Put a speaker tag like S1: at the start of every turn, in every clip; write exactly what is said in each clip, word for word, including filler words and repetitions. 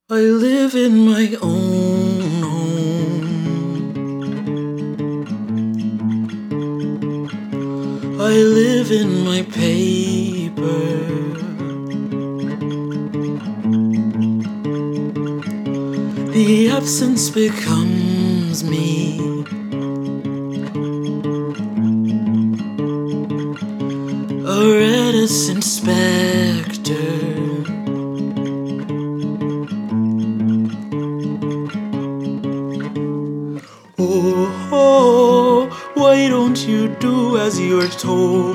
S1: I live in my own home. I live in my paper. The absence becomes me. A reticent specter. Oh, oh, why don't you do as you're told?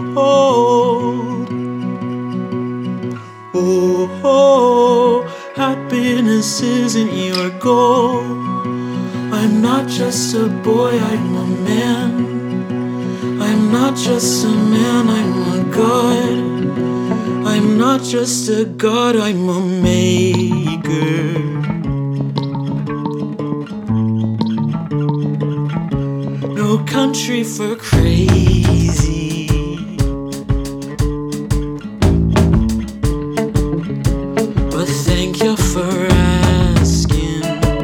S1: Oh, oh, happiness isn't your goal. I'm not just a boy, I'm a man. I'm not just a man, I'm a god. I'm not just a god, I'm a maker. No country for crazy. But thank you for asking.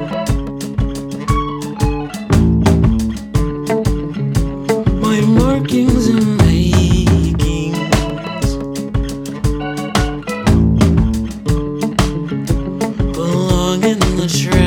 S1: My markings and makings belong in the trash.